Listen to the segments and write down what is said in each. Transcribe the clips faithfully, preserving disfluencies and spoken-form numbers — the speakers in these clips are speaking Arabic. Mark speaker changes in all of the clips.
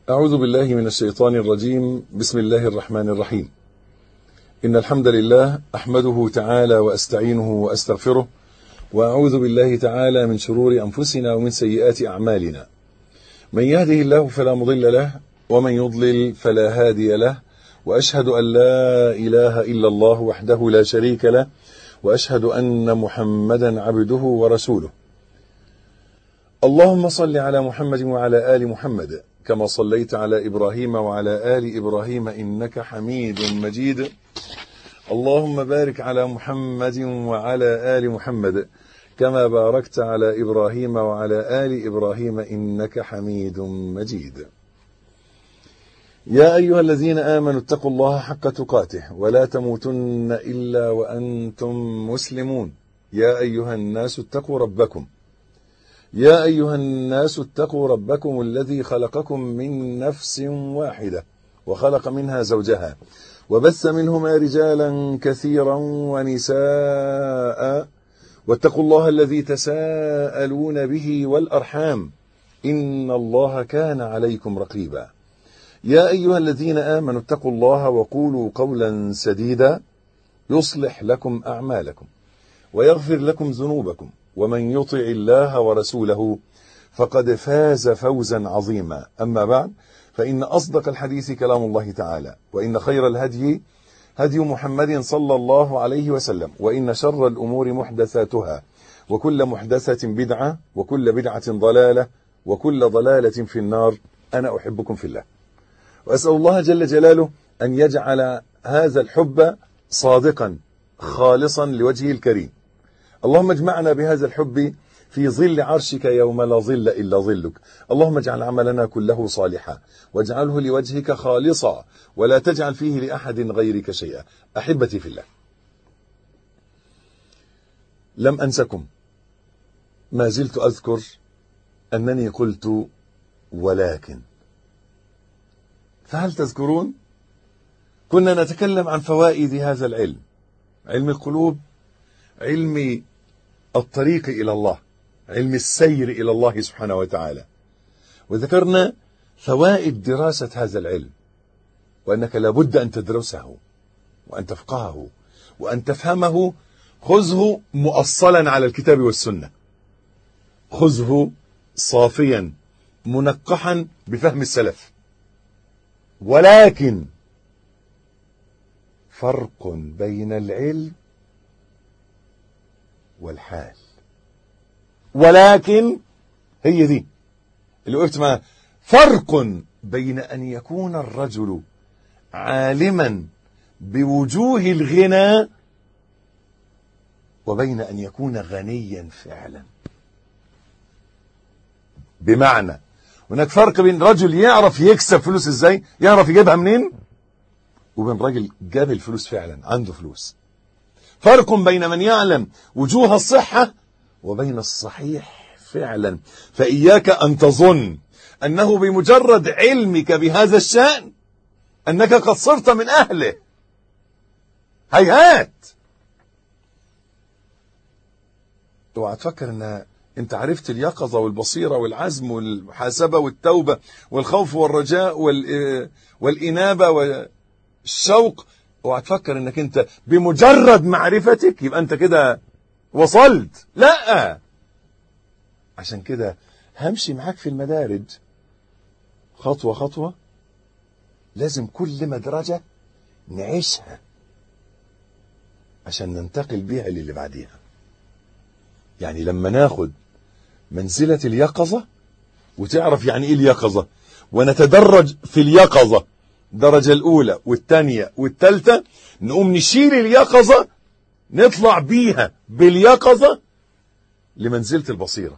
Speaker 1: أعوذ بالله من الشيطان الرجيم. بسم الله الرحمن الرحيم. إن الحمد لله أحمده تعالى وأستعينه وأستغفره، وأعوذ بالله تعالى من شرور أنفسنا ومن سيئات أعمالنا. من يهده الله فلا مضل له، ومن يضلل فلا هادي له، وأشهد أن لا إله إلا الله وحده لا شريك له، وأشهد أن محمدا عبده ورسوله. اللهم صل على محمد وعلى آل محمد كما صليت على إبراهيم وعلى آل إبراهيم إنك حميد مجيد. اللهم بارك على محمد وعلى آل محمد كما باركت على إبراهيم وعلى آل إبراهيم إنك حميد مجيد. يا أيها الذين آمنوا اتقوا الله حق تقاته ولا تموتن إلا وأنتم مسلمون. يا أيها الناس اتقوا ربكم يا أيها الناس اتقوا ربكم الذي خلقكم من نفس واحدة وخلق منها زوجها وبث منهما رجالا كثيرا ونساء، واتقوا الله الذي تساءلون به والأرحام إن الله كان عليكم رقيبا. يا أيها الذين آمنوا اتقوا الله وقولوا قولا سديدا يصلح لكم أعمالكم ويغفر لكم ذنوبكم، ومن يطع الله ورسوله فقد فاز فوزا عظيما. أما بعد، فإن أصدق الحديث كلام الله تعالى، وإن خير الهدي هدي محمد صلى الله عليه وسلم، وإن شر الأمور محدثاتها، وكل محدثة بدعة، وكل بدعة ضلالة، وكل ضلالة في النار. أنا أحبكم في الله، وأسأل الله جل جلاله أن يجعل هذا الحب صادقا خالصا لوجهه الكريم. اللهم اجمعنا بهذا الحب في ظل عرشك يوم لا ظل إلا ظلك. اللهم اجعل عملنا كله صالحا، واجعله لوجهك خالصا، ولا تجعل فيه لأحد غيرك شيئا. أحبتي في الله، لم أنسكم، ما زلت أذكر أنني قلت ولكن. فهل تذكرون؟ كنا نتكلم عن فوائد هذا العلم، علم القلوب، علم الطريق إلى الله، علم السير إلى الله سبحانه وتعالى، وذكرنا فوائد دراسة هذا العلم، وأنك لابد أن تدرسه وأن تفقهه وأن تفهمه. خذه مؤصلا على الكتاب والسنة، خذه صافيا منقحا بفهم السلف. ولكن فرق بين العلم والحال. ولكن هي دي اللي وقفت معها. فرق بين أن يكون الرجل عالما بوجوه الغنى وبين أن يكون غنيا فعلا. بمعنى هناك فرق بين رجل يعرف يكسب فلوس ازاي، يعرف يجيبها منين، وبين رجل جاب الفلوس فعلا، عنده فلوس. فرق بين من يعلم وجوه الصحة وبين الصحيح فعلا. فإياك أن تظن أنه بمجرد علمك بهذا الشأن أنك قد صرت من أهله. هيهات. اوعى تفكر أن أنت عرفت اليقظة والبصيرة والعزم والمحاسبة والتوبة والخوف والرجاء والإنابة والشوق. اوعى تفكر أنك أنت بمجرد معرفتك يبقى أنت كده وصلت. لا، عشان كده همشي معاك في المدارج خطوة خطوة. لازم كل مدرجة نعيشها عشان ننتقل بيها للي بعديها. يعني لما ناخد منزلة اليقظة وتعرف يعني ايه اليقظة، ونتدرج في اليقظة الدرجة الأولى والثانية والثالثة، نقوم نشيل اليقظة نطلع بيها باليقظة لمنزلة البصيرة.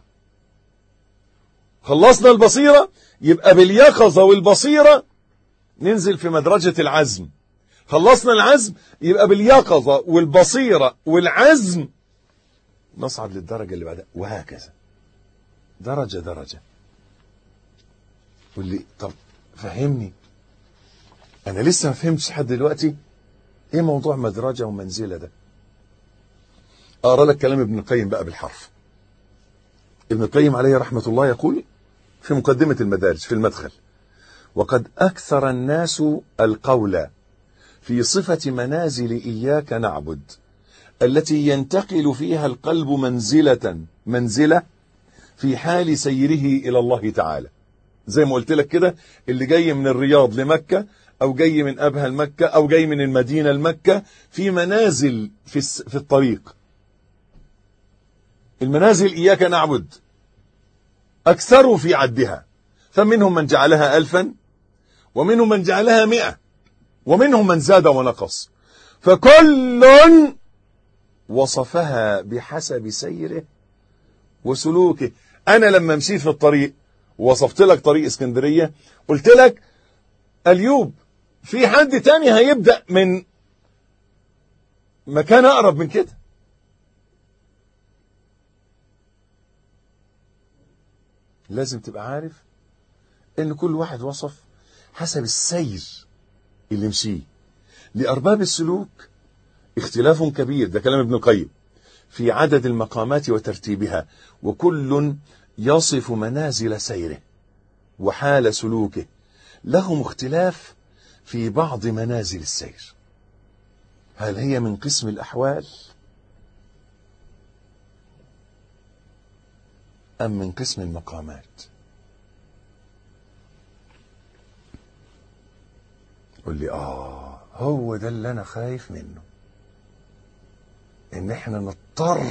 Speaker 1: خلصنا البصيرة، يبقى باليقظة والبصيرة ننزل في مدرجة العزم. خلصنا العزم، يبقى باليقظة والبصيرة والعزم نصعد للدرجة اللي بعدها، وهكذا درجة درجة. قل لي طب فهمني، أنا لسه ما فهمتش لحد دلوقتي إيه موضوع مدرجة ومنزلة ده. أقرأ لك كلام ابن القيم بقى بالحرف. ابن القيم عليه رحمة الله يقول في مقدمة المدارج في المدخل: وقد أكثر الناس القول في صفة منازل إياك نعبد التي ينتقل فيها القلب منزلة منزلة في حال سيره إلى الله تعالى. زي ما قلت لك كده، اللي جاي من الرياض لمكة أو جاي من أبها لمكة أو جاي من المدينة لمكة، في منازل في, في الطريق. المنازل إياك نعبد أكثروا في عدها، فمنهم من جعلها ألفا ومنهم من جعلها مئة ومنهم من زاد ونقص، فكل وصفها بحسب سيره وسلوكه. أنا لما مشيت في الطريق ووصفت لك طريق اسكندرية، قلت لك اليوب في حد تاني هيبدأ من مكان أقرب من كده. لازم تبقى عارف ان كل واحد وصف حسب السير اللي مشيه. لأرباب السلوك اختلاف كبير، ده كلام ابن القيم، في عدد المقامات وترتيبها، وكل يصف منازل سيره وحال سلوكه، لهم اختلاف في بعض منازل السير. هل هي من قسم الأحوال أم من قسم المقامات؟ قل لي آه هو ده اللي أنا خايف منه، إن إحنا نضطر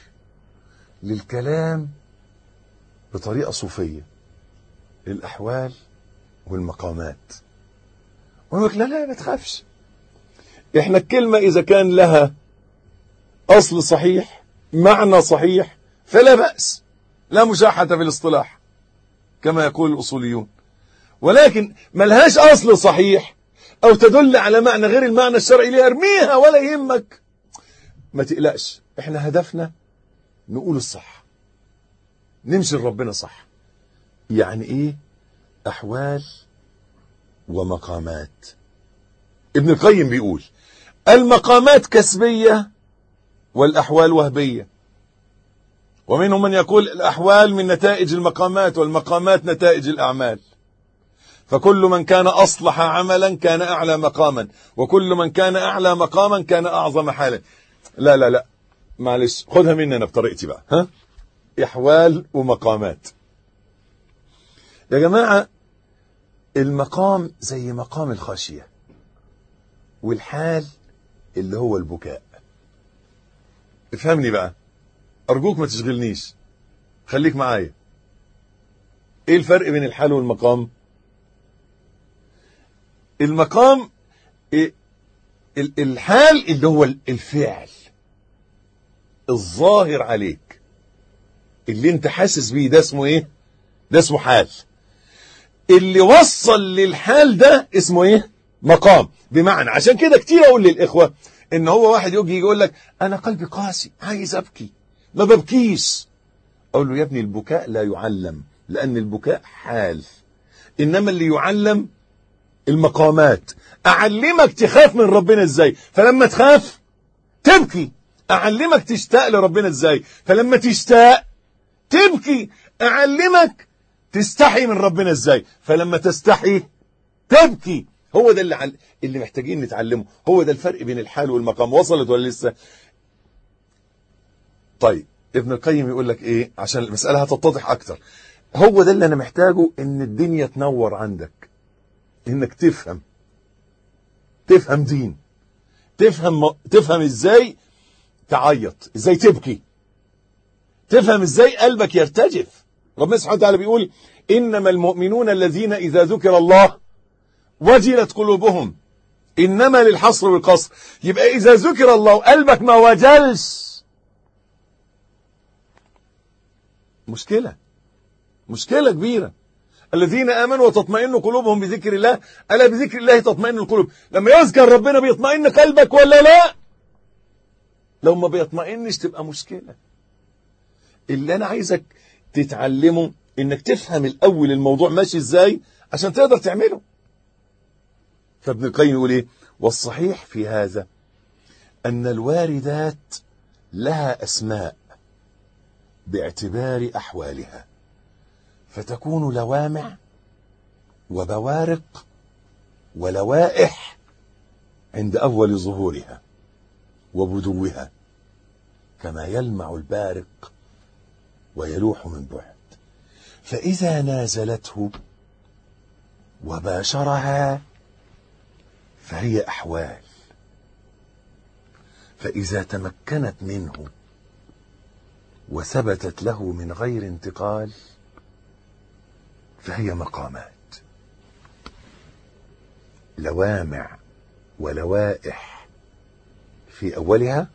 Speaker 1: للكلام بطريقة صوفية للأحوال والمقامات. ويقول لك لا لا ما تخافش، إحنا الكلمة إذا كان لها أصل صحيح معنى صحيح فلا بأس، لا مشاحة في الاصطلاح كما يقول الأصوليون. ولكن ملهاش أصل صحيح أو تدل على معنى غير المعنى الشرعي ليه، ارميها ولا يهمك، ما تقلقش. احنا هدفنا نقول الصح، نمشي لربنا صح. يعني ايه أحوال ومقامات؟ ابن القيم بيقول المقامات كسبية والأحوال وهبية، ومنهم من يقول الأحوال من نتائج المقامات والمقامات نتائج الأعمال، فكل من كان أصلح عملا كان أعلى مقاما، وكل من كان أعلى مقاما كان أعظم حالا. لا لا لا معلش، خدها مني أنا بطريقتي بقى. ها، أحوال ومقامات يا جماعة. المقام زي مقام الخشية، والحال اللي هو البكاء. افهمني بقى أرجوك، ما تشغلنيش، خليك معايا. ايه الفرق بين الحال والمقام؟ المقام إيه؟ الحال اللي هو الفعل الظاهر عليك اللي انت حاسس بيه، ده اسمه ايه؟ ده اسمه حال. اللي وصل للحال ده اسمه ايه؟ مقام. بمعنى عشان كده كتير اقول للاخوه ان هو واحد يجي يقول لك انا قلبي قاسي عايز ابكي ما ببكيش، اقول له يا ابني البكاء لا يعلم، لان البكاء حال، انما اللي يعلم المقامات. اعلمك تخاف من ربنا ازاي، فلما تخاف تبكي. اعلمك تشتاق لربنا ازاي، فلما تشتاق تبكي. اعلمك تستحي من ربنا ازاي، فلما تستحي تبكي. هو ده اللي, عل... اللي محتاجين نتعلمه. هو ده الفرق بين الحال والمقام. وصلت ولا لسه؟ طيب ابن القيم يقول لك ايه عشان المسألة هتتضح اكتر. هو ده اللي انا محتاجه، ان الدنيا تنور عندك، انك تفهم تفهم دين، تفهم تفهم ازاي تعيط، ازاي تبكي، تفهم ازاي قلبك يرتجف. ربنا سبحانه وتعالى بيقول انما المؤمنون الذين اذا ذكر الله وجلت قلوبهم، انما للحصر والقصر. يبقى اذا ذكر الله قلبك ما وجلش، مشكلة مشكلة كبيرة. الذين آمنوا وتطمئن قلوبهم بذكر الله، ألا بذكر الله تطمئن القلوب. لما يذكر ربنا بيطمئن قلبك ولا لا؟ لو ما بيطمئنش تبقى مشكلة. اللي أنا عايزك تتعلمه إنك تفهم الأول الموضوع ماشي إزاي عشان تقدر تعمله. فابن القيم يقول إيه؟ والصحيح في هذا أن الواردات لها أسماء باعتبار أحوالها، فتكون لوامع وبوارق ولوائح عند أول ظهورها وبدوها، كما يلمع البارق ويلوح من بعد. فإذا نازلته وباشرها فهي أحوال، فإذا تمكنت منه وثبتت له من غير انتقال فهي مقامات. لوامع ولوائح في أولها،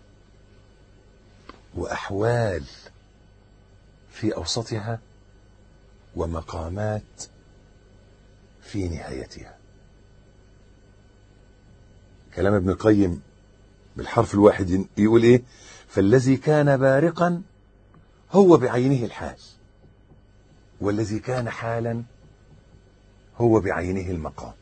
Speaker 1: وأحوال في أوسطها، ومقامات في نهايتها. كلام ابن القيم بالحرف الواحد يقول ايه؟ فالذي كان بارقا هو بعينه الحال، والذي كان حالا هو بعينه المقام.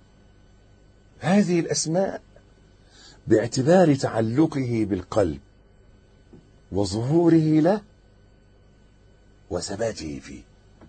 Speaker 1: هذه الأسماء باعتبار تعلقه بالقلب وظهوره له وثباته فيه.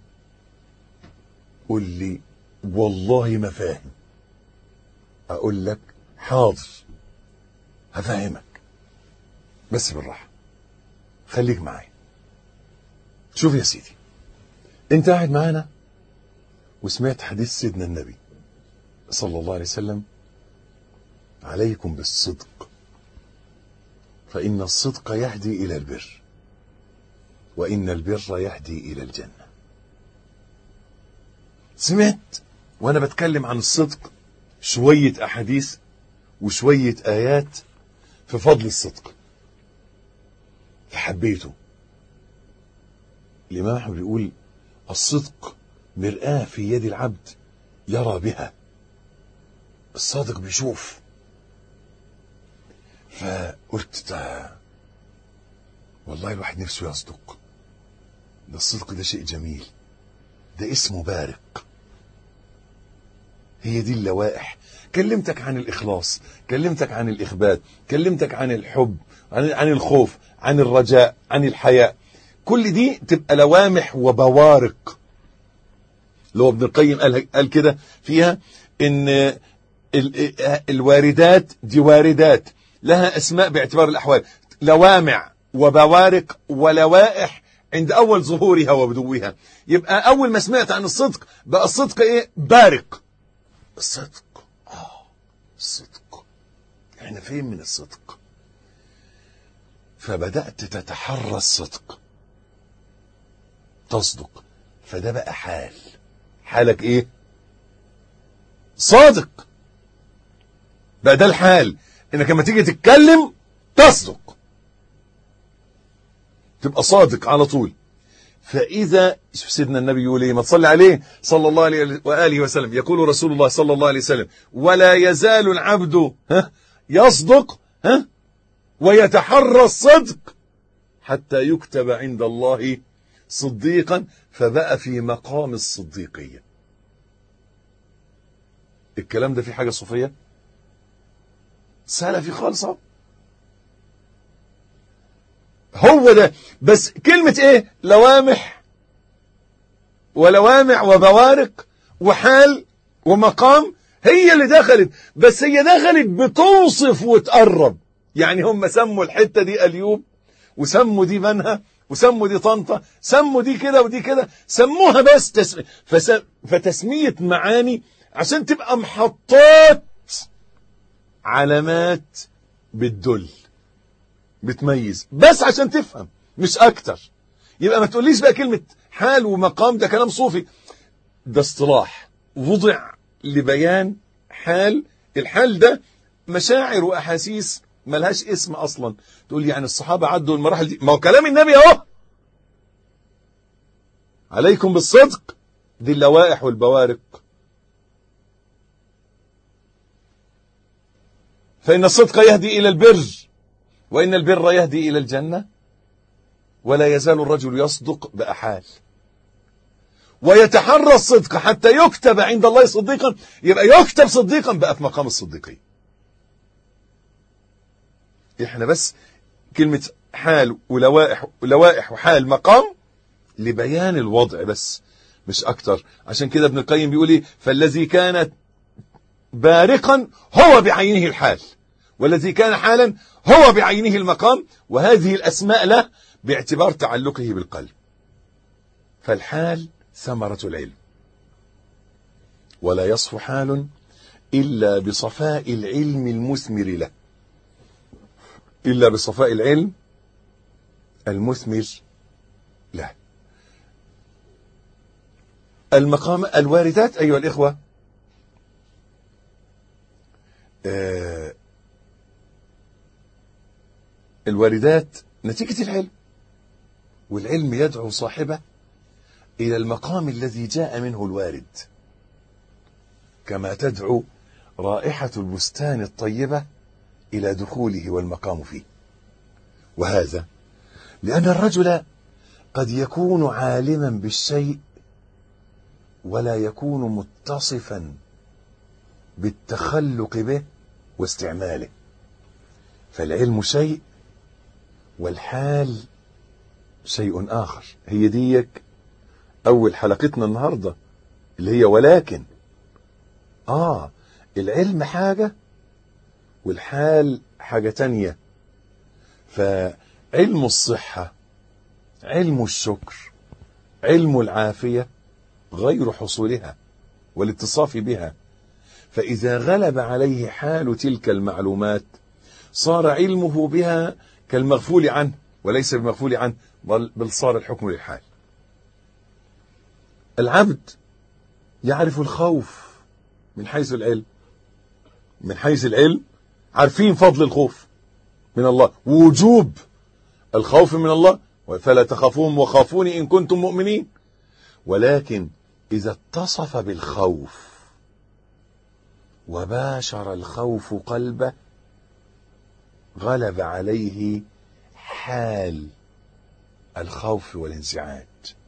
Speaker 1: قل لي والله ما فاهم، أقول لك حاضر هفهمك، بس بالراحة، خليك معايا. شوف يا سيدي، انت قاعد معانا وسمعت حديث سيدنا النبي صلى الله عليه وسلم: عليكم بالصدق فإن الصدق يهدي إلى البر، وإن البر يهدي إلى الجنة. سمعت وأنا بتكلم عن الصدق شوية أحاديث وشوية آيات في فضل الصدق، فحبيته. الإمام أحمد بيقول: الصدق مرآة في يد العبد يرى بها. الصادق بيشوف. فقلت ده والله الواحد نفسه يصدق. ده الصدق ده شيء جميل، ده اسمه بارق. هي دي اللوائح. كلمتك عن الإخلاص، كلمتك عن الإخبات، كلمتك عن الحب، عن, عن الخوف، عن الرجاء، عن الحياء. كل دي تبقى لوامح وبوارق. اللي هو ابن القيم قال, قال كده فيها ان ال الواردات دي واردات لها اسماء باعتبار الاحوال. لوامع وبوارق ولوائح عند اول ظهورها وبدوها. يبقى اول ما سمعت عن الصدق بقى الصدق ايه؟ بارق. الصدق اه الصدق احنا فين من الصدق؟ فبدأت تتحرى الصدق، تصدق، فده بقى حال. حالك ايه؟ صادق. بقى ده الحال، انك لما تيجي تتكلم تصدق، تبقى صادق على طول. فإذا سيدنا النبي يقول ايه؟ ما تصلي عليه صلى الله عليه وآله وسلم. يقول رسول الله صلى الله عليه وسلم: ولا يزال العبد ها يصدق ها ويتحرى الصدق حتى يكتب عند الله صديقا. فبقى في مقام الصديقية. الكلام ده في حاجة صوفية؟ سلفي خالصة. هو ده. بس كلمة ايه؟ لوامح ولوامع وبوارق وحال ومقام، هي اللي دخلت. بس هي دخلت بتوصف وتقرب. يعني هم سموا الحتة دي أليوب، وسموا دي منها، وسموا دي طنطا، سموا دي كده ودي كده، سموها بس تسمية. فس... فتسمية معاني عشان تبقى محطات، علامات بتدل، بتميز، بس عشان تفهم مش اكتر. يبقى ما تقوليش بقى كلمة حال ومقام ده كلام صوفي. ده اصطلاح وضع لبيان حال. الحال ده مشاعر واحاسيس ملهاش اسم اصلا. تقول يعني الصحابة عدوا المراحل دي؟ ما هو كلام النبي اهو. عليكم بالصدق، دي اللوائح والبوارق. فإن الصدق يهدي إلى البر، وإن البر يهدي إلى الجنة. ولا يزال الرجل يصدق بأحال ويتحرى الصدق حتى يكتب عند الله صديقا. يبقى يكتب صديقا بقى في مقام الصديقية. احنا بس كلمة حال ولوائح ولوائح وحال مقام لبيان الوضع بس. مش أكتر. عشان كده ابن القيم بيقول إيه؟ فالذي كان بارقا هو بعينه الحال، والذي كان حالا هو بعينه المقام، وهذه الأسماء له باعتبار تعلقه بالقلب. فالحال ثمرة العلم، ولا يصف حال إلا بصفاء العلم المثمر له، إلا بصفاء العلم المثمر له. المقام الواردات أيها الإخوة، آه الواردات نتيجة العلم، والعلم يدعو صاحبه إلى المقام الذي جاء منه الوارد، كما تدعو رائحة البستان الطيبة إلى دخوله والمقام فيه. وهذا لأن الرجل قد يكون عالما بالشيء ولا يكون متصفا بالتخلق به واستعماله. فالعلم شيء والحال شيء آخر. هي ديك أول حلقتنا النهاردة اللي هي ولكن. آه العلم حاجة والحال حاجة تانية. فعلم الصحة، علم الشكر، علم العافية غير حصولها والاتصاف بها. فإذا غلب عليه حال تلك المعلومات صار علمه بها كالمغفول عنه وليس بمغفول عنه، بل, بل صار الحكم للحال. العبد يعرف الخوف من حيث العلم، من حيث العلم عارفين فضل الخوف من الله، ووجوب الخوف من الله، فلا تخافوهم وخافوني إن كنتم مؤمنين. ولكن إذا اتصف بالخوف وباشر الخوف قلبه غلب عليه حال الخوف والانزعاج،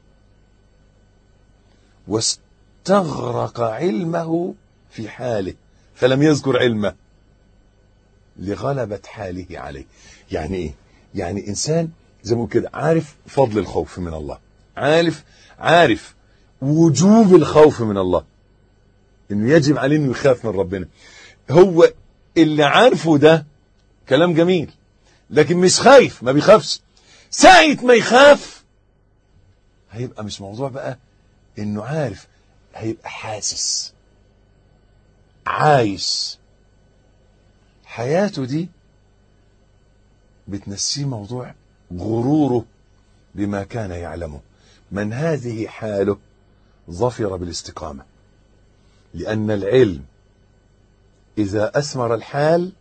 Speaker 1: واستغرق علمه في حاله فلم يذكر علمه لغلبة حاله عليه. يعني ايه؟ يعني انسان زي ما كده عارف فضل الخوف من الله، عارف عارف وجوب الخوف من الله، انه يجب عليه انه يخاف من ربنا. هو اللي عارفه ده كلام جميل، لكن مش خايف، ما بيخافش. ساعة ما يخاف هيبقى مش موضوع بقى انه عارف، هيبقى حاسس، عايش. حياته دي بتنسيه موضوع غروره بما كان يعلمه. من هذه حاله ظفر بالاستقامة، لأن العلم إذا أثمر الحال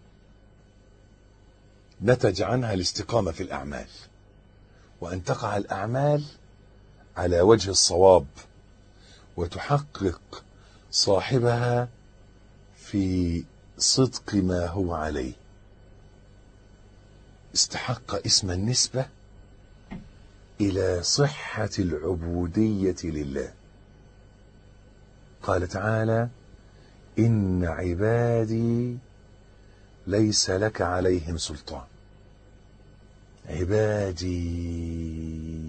Speaker 1: نتج عنها الاستقامة في الأعمال، وأن تقع الأعمال على وجه الصواب وتحقق صاحبها في صدق ما هو عليه. استحق اسم النسبة إلى صحة العبودية لله. قال تعالى: إن عبادي ليس لك عليهم سلطان. عبادي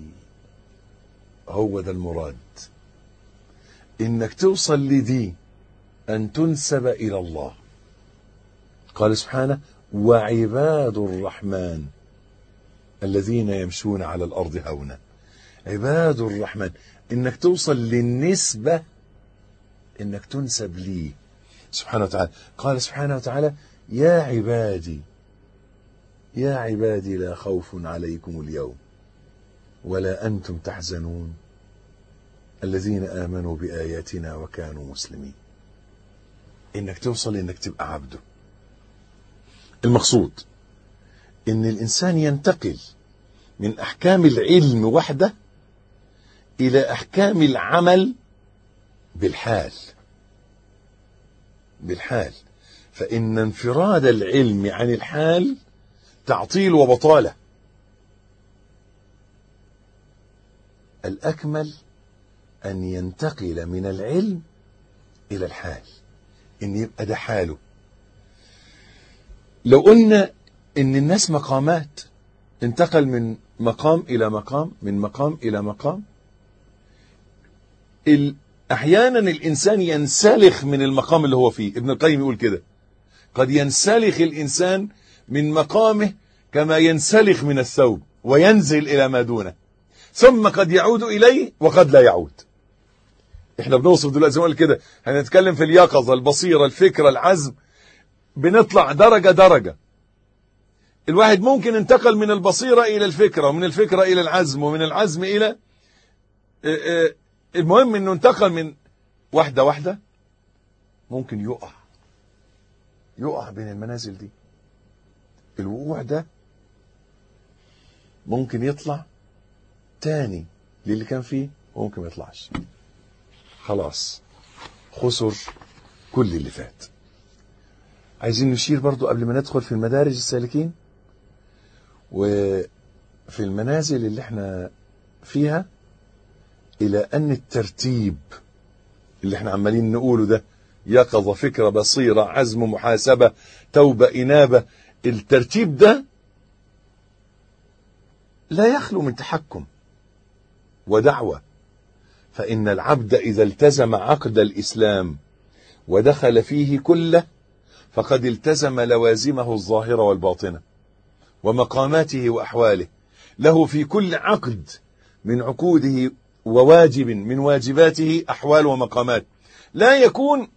Speaker 1: هو ده المراد، إنك توصل لدي أن تنسب إلى الله. قال سبحانه: وعباد الرحمن الذين يمشون على الأرض هونا. عباد الرحمن، إنك توصل للنسبة، إنك تنسب لي سبحانه وتعالى. قال سبحانه وتعالى: يا عبادي يا عبادي لا خوف عليكم اليوم ولا أنتم تحزنون الذين آمنوا بآياتنا وكانوا مسلمين. إنك توصل إنك تبقى عبده. المقصود إن الإنسان ينتقل من أحكام العلم وحده إلى أحكام العمل بالحال بالحال فإن انفراد العلم عن الحال تعطيل وبطالة. الأكمل أن ينتقل من العلم إلى الحال، إن يبقى ده حاله. لو قلنا إن الناس مقامات، انتقل من مقام إلى مقام، من مقام إلى مقام، أحيانا الإنسان ينسلخ من المقام اللي هو فيه. ابن القيم يقول كده: قد ينسلخ الإنسان من مقامه كما ينسلخ من الثوب وينزل إلى ما دونه، ثم قد يعود إليه وقد لا يعود. احنا بنوصف دلوقتي زي ما قال كده، هنتكلم في اليقظة، البصيرة، الفكرة، العزم، بنطلع درجة درجة. الواحد ممكن انتقل من البصيرة إلى الفكرة، ومن الفكرة إلى العزم، ومن العزم إلى المهم انه انتقل من واحدة واحدة. ممكن يقع يقع بين المنازل دي. الوقوع ده ممكن يطلع تاني للي كان فيه، وممكن ما يطلعش. خلاص خسر كل اللي فات. عايزين نشير برضو قبل ما ندخل في المدارج السالكين وفي المنازل اللي احنا فيها إلى أن الترتيب اللي احنا عمالين نقوله ده، يقظة، فكرة، بصيرة، عزم، محاسبة، توبة، إنابة، الترتيب ده لا يخلو من تحكم ودعوة. فإن العبد إذا التزم عقد الإسلام ودخل فيه كله فقد التزم لوازمه الظاهرة والباطنة ومقاماته وأحواله. له في كل عقد من عقوده وواجب من واجباته أحوال ومقامات، لا يكون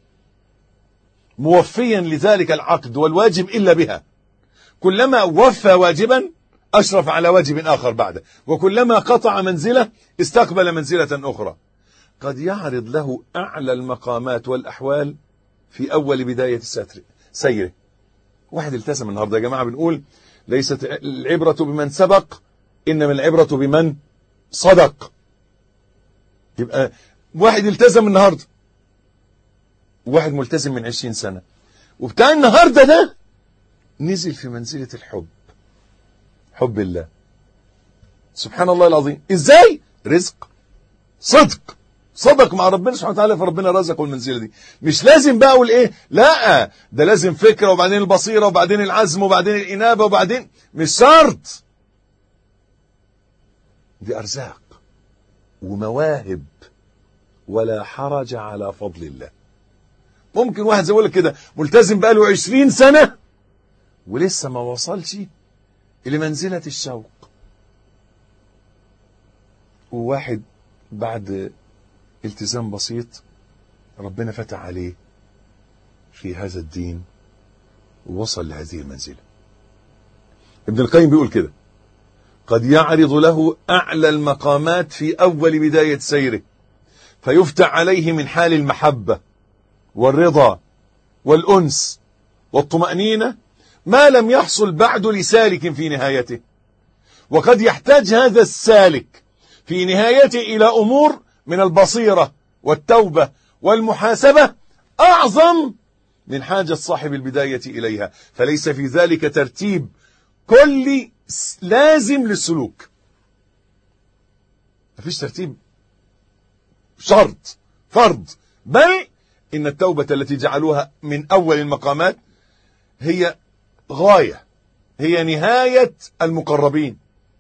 Speaker 1: موفيا لذلك العقد والواجب إلا بها. كلما وفى واجبا أشرف على واجب آخر بعده، وكلما قطع منزلة استقبل منزلة أخرى. قد يعرض له أعلى المقامات والأحوال في أول بداية سيره. واحد التزم النهاردة يا جماعة، بنقول ليست العبرة بمن سبق، إنما العبرة بمن صدق. يبقى واحد التزم النهاردة، واحد ملتزم من عشرين سنة، وبتاع النهاردة ده نزل في منزلة الحب، حب الله. سبحان الله العظيم. ازاي؟ رزق، صدق، صدق مع ربنا سبحانه وتعالى، فربنا رزقه المنزلة دي. مش لازم بقى اقول ايه، لا ده لازم فكرة وبعدين البصيرة وبعدين العزم وبعدين الإنابة وبعدين، مش شرط. دي أرزاق ومواهب ولا حرج على فضل الله. ممكن واحد زي لك كده ملتزم بقاله عشرين سنة ولسه ما وصلش لمنزلة الشوق، وواحد بعد التزام بسيط ربنا فتح عليه في هذا الدين ووصل لهذه المنزلة. ابن القيم بيقول كده: قد يعرض له أعلى المقامات في أول بداية سيره فيفتح عليه من حال المحبة والرضا والأنس والطمأنينة ما لم يحصل بعد لسالك في نهايته. وقد يحتاج هذا السالك في نهايته إلى أمور من البصيرة والتوبة والمحاسبة أعظم من حاجة صاحب البداية إليها، فليس في ذلك ترتيب كل لازم للسلوك. مفيش ترتيب شرط فرض، بل إن التوبة التي جعلوها من أول المقامات هي غاية، هي نهاية المقربين.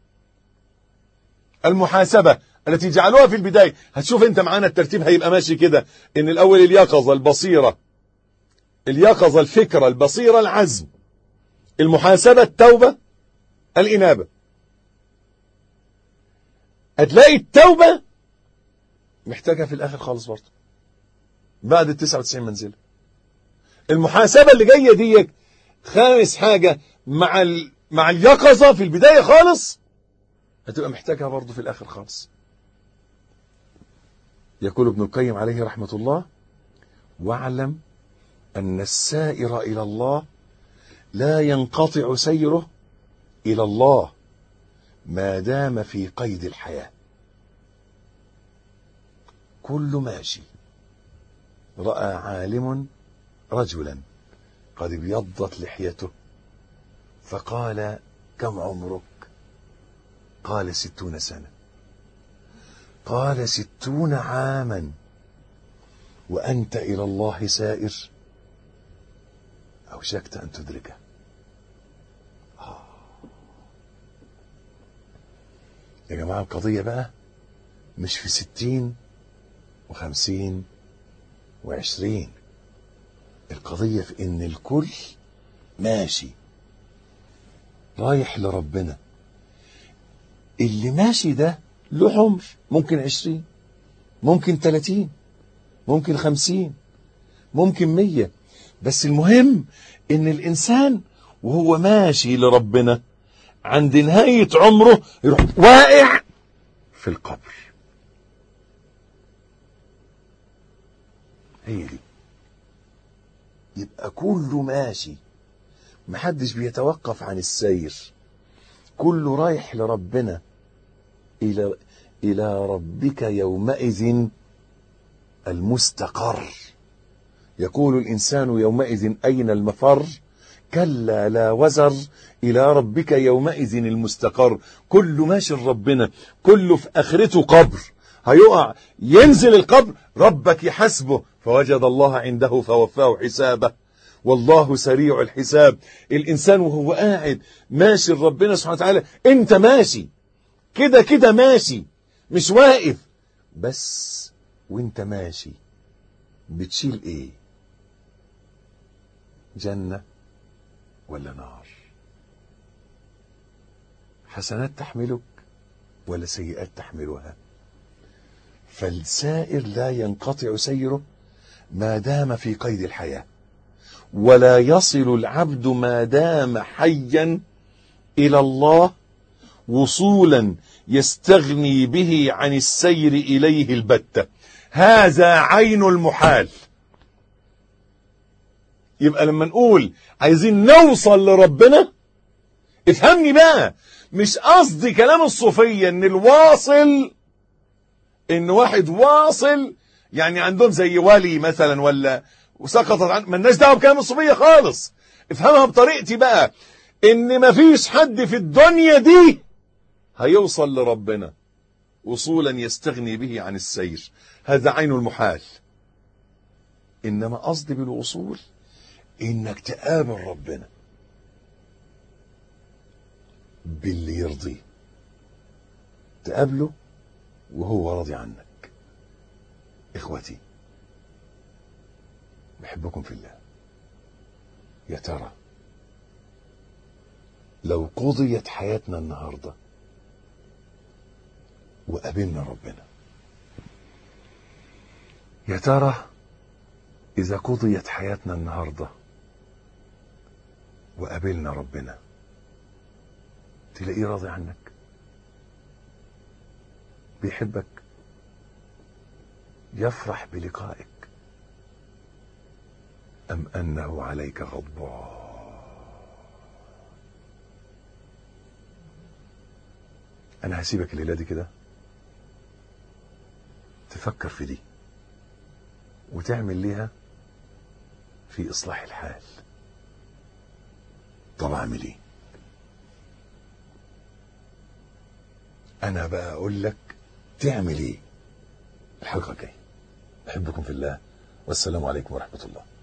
Speaker 1: المحاسبة التي جعلوها في البداية، هتشوف انت معانا الترتيب هيبقى ماشي كده، ان الاول اليقظة، البصيرة، اليقظة، الفكرة، البصيرة، العزم، المحاسبة، التوبة، الإنابة. هتلاقي التوبة محتاجها في الآخر خالص برضه بعد التسعة وتسعين منزلة. المحاسبة اللي جاية دي خامس حاجة مع ال... مع اليقظة في البداية خالص هتبقى محتاجها برضه في الآخر خالص. يقول ابن القيم عليه رحمة الله: واعلم أن السائر إلى الله لا ينقطع سيره إلى الله ما دام في قيد الحياة. كل ماشي. رأى عالم رجلا قد ابيضت لحيته فقال: كم عمرك؟ قال: ستون سنة. قال: ستون عاما وأنت إلى الله سائر؟ أوشكت أن تدركه. آه. يا جماعة القضية بقى مش في ستين وخمسين وعشرين. القضية في ان الكل ماشي رايح لربنا. اللي ماشي ده له عمر، ممكن عشرين، ممكن تلاتين، ممكن خمسين، ممكن مية. بس المهم ان الانسان وهو ماشي لربنا عند نهاية عمره يروح واقع في القبر. هي دي. يبقى كله ماشي، محدش بيتوقف عن السير، كله رايح لربنا. إلى إلى ربك يومئذ المستقر. يقول الإنسان يومئذ أين المفر؟ كلا لا وزر إلى ربك يومئذ المستقر. كله ماشي لربنا، كله في آخرته قبر، هيقع ينزل القبر، ربك يحاسبه فوجد الله عنده فوفاه حسابه والله سريع الحساب. الإنسان وهو قاعد ماشي لربنا سبحانه وتعالى، انت ماشي كده كده ماشي، مش واقف بس. وانت ماشي بتشيل ايه؟ جنة ولا نار؟ حسنات تحملك ولا سيئات تحملها؟ فالسائر لا ينقطع سيره ما دام في قيد الحياة، ولا يصل العبد ما دام حيا إلى الله وصولا يستغني به عن السير إليه البتة. هذا عين المحال. يبقى لما نقول عايزين نوصل لربنا، افهمني بقى، مش قصدي كلام الصوفية ان الواصل ان واحد واصل يعني عندهم زي ولي مثلا ولا وسقطت عن، مالناش دعوه بكلام الصوفية خالص. افهمها بطريقتي بقى، ان مفيش حد في الدنيا دي هيوصل لربنا وصولا يستغني به عن السير، هذا عين المحال. انما قصدي بالوصول انك تقابل ربنا باللي يرضيه، تقابله وهو راضي عنك. اخوتي بحبكم في الله. يا ترى لو قضيت حياتنا النهارده وقابلنا ربنا، يا ترى إذا قضيت حياتنا النهارده وقابلنا ربنا تلاقيه راضي عنك، بيحبك، يفرح بلقائك، أم أنه عليك غضبان؟ أنا هسيبك الليلة دي كده تفكر في دي وتعمل ليها في إصلاح الحال. طب أعمل إيه؟ أنا بقى أقول لك تعمل إيه الحلقة الجاية. أحبكم في الله، والسلام عليكم ورحمة الله.